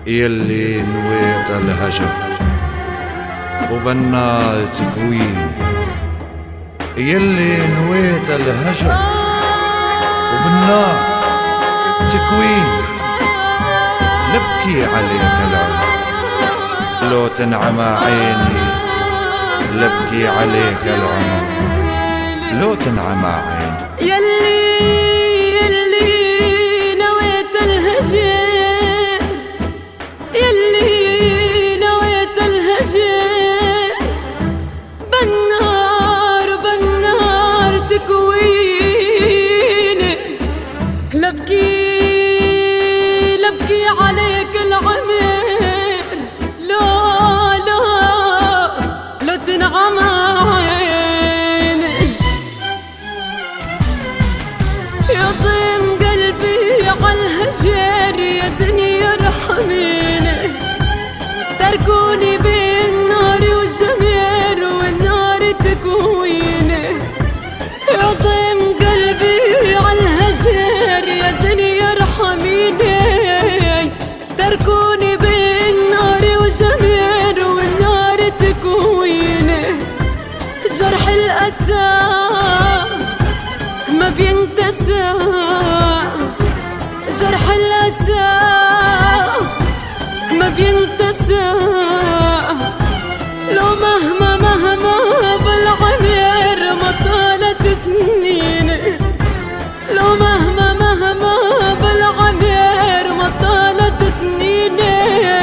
يلي نويت الهجر وبنى تكوين، يلي نويت الهجر وبنى تكوين، لبكي عليك العمر لو تنعمى عيني، لبكي عليك العمر لو تنعمى عيني. يلي نويت الهجر، يلي نويت الهجر، بالنار تكويني، لبكي عليك العمر لو تنعمى عيني. يا طين قلبي عالهجر يا دنيا ارحميني، تركوني بين نار وجمير والنار تكويني. يا طين قلبي عالهجر يا دنيا ارحميني، تركوني بين نار وجمير والنار تكويني. جرح الأسى ما بينتسى، جرح الأسى ما بينتسى، لو مهما بالعمر ما طالت سنيني، لو مهما بالعمر ما طالت سنيني.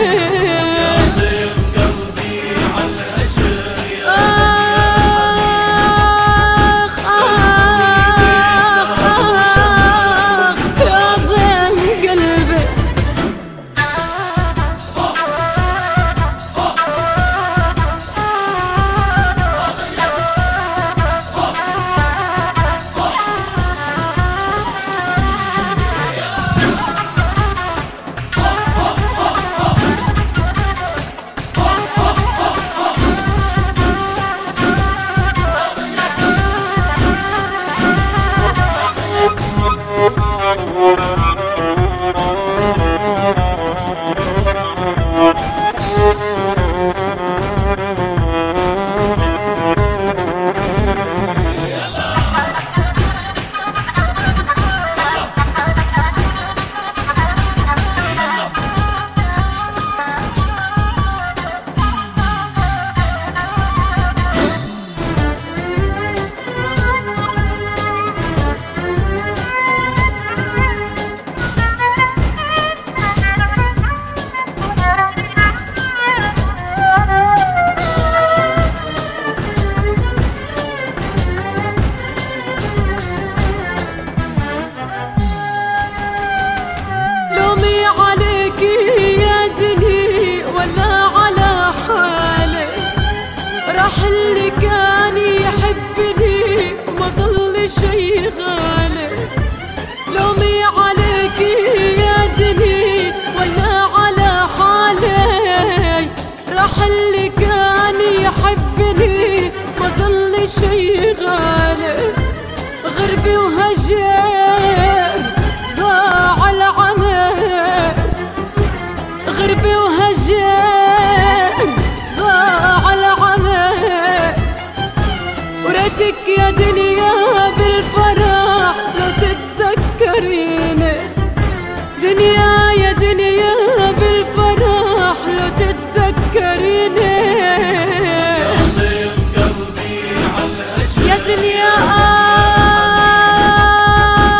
اللي كان يحبني ما ضل شي غالي، لومي عليك يا دني ولا على حالي، راح اللي كان يحبني ما ضل شي غالي. غربي وهجر ضاع العمر، غربي وهجر ضاع العمر، وريتك يا دنيا بالفرح لو تتذكريني، دنيا يا دنيا بالفرح لو تتذكريني. يا ضيف قلبي عالهجر يا دنيا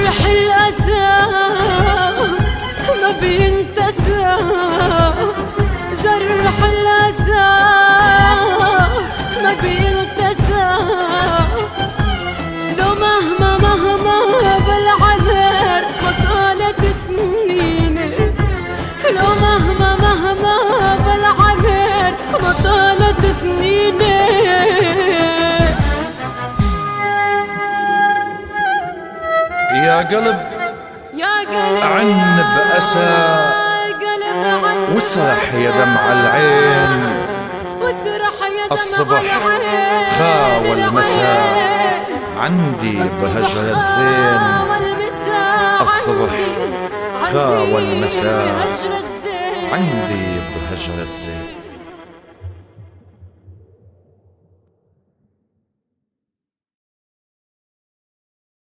جرح الأسى ما بينتسى، جرح الأسى ما بينتسى، لو مهما بالعذر ما طالت سنيني، لو مهما بالعذر ما طالت سنيني. يا قلب عن بأسى واسرح يا دمع العين، الصبح خا والمساء عندي بهجر الزين، الصبح خا والمساء عندي بهجر الزين.